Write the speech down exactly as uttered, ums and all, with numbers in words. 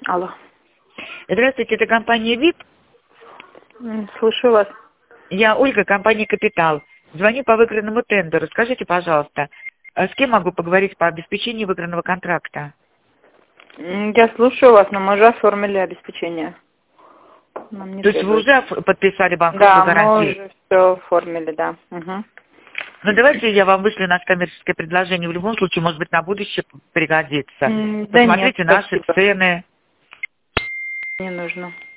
Алло. Здравствуйте, это компания ви ай пи. М, Слушаю вас. Я Ольга, компания «Капитал». Звоню по выигранному тендеру. Скажите, пожалуйста, а с кем могу поговорить по обеспечению выигранного контракта? М, Я слушаю вас, но мы уже оформили обеспечение. Нам не То есть вы требуется. уже оф- подписали банковскую Да, мы гарантию? уже все оформили, да. Угу. Ну, давайте я вам вышлю наше коммерческое предложение. В любом случае, может быть, на будущее пригодится. М, Да нет, Посмотрите наши спасибо. цены. Не нужно.